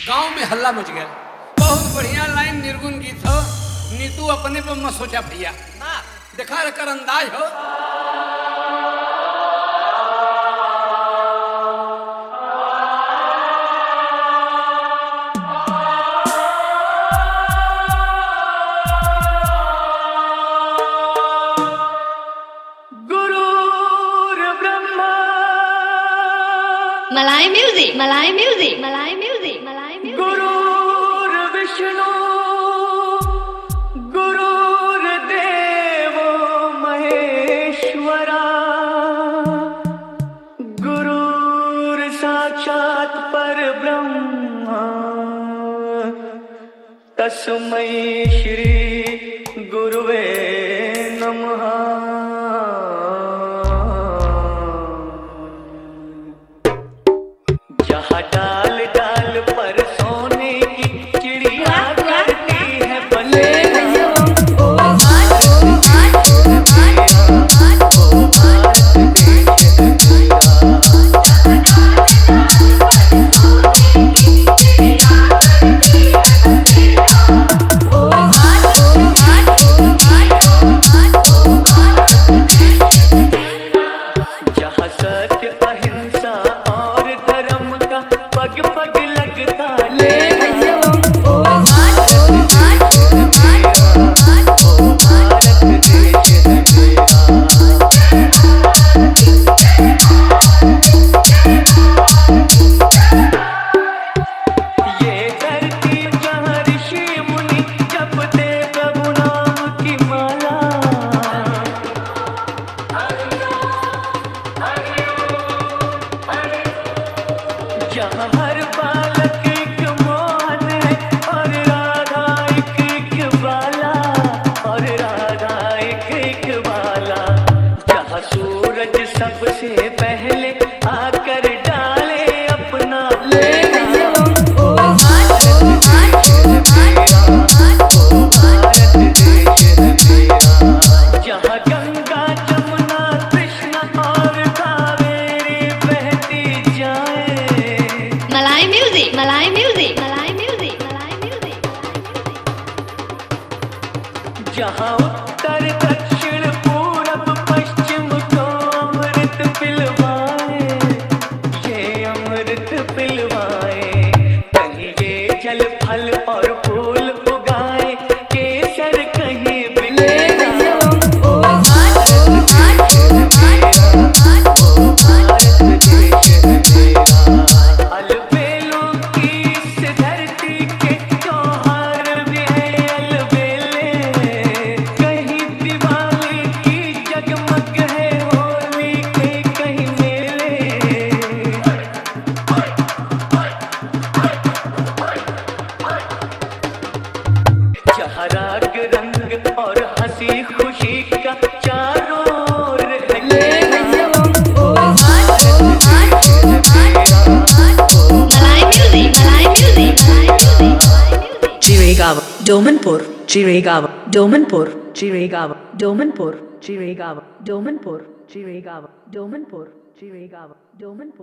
गांव में हल्ला मच गया। बहुत बढ़िया लाइन निर्गुण गीत हो। नीतू अपने पर मत सोचा भैया, देखा कर अंदाज हो। Malay music, Malay music, Malay music, Malay music. गुरुर् Vishnu गुरुर्देवो महेश्वरा गुरुर् साक्षात् परब्रह्मा तस्मै श्री गुरुवे नमः। जहाँ डाल डाल पर सोने की चिड़िया करती है बने। जहाँ सत्य अहिंसा और धर्म का पग पग लगता ले। ये धरती जहाँ ऋषि मुनि जपते प्रभु नाम की माला। जहाँ हर बालक एक मोहन है और राधा एक बाला, और राधा एक बाला। जहाँ सूरज सबसे पहले आकर डाले अपना जहाँ गंगा जमुना कृष्णा और कावेरी बहती जाए। Malay music, Malay music, Malay music, Malay music. जहाँ उत्तर दक्षिण पूरब पश्चिम को अमृत पिलवाए, ये अमृत पिलवाए। कहीं ये जल फल और फूल उगाए, केसर कहीं बिले। अलबेलों की इस धरती के त्योहार भी है अलबेले। कहीं दिवाली की जगमग है होली के कहीं मेले। जहाँ राग रंग और हंसी खुशी का चारों ओर है Malay music, Malay music, Malay music, Malay music. Jiregawa, Domanpur, Jiregawa, Domanpur, Jiregawa, Domanpur, Jiregawa, Domanpur, Jiregawa, Domanpur, Jiregawa, Domanpur.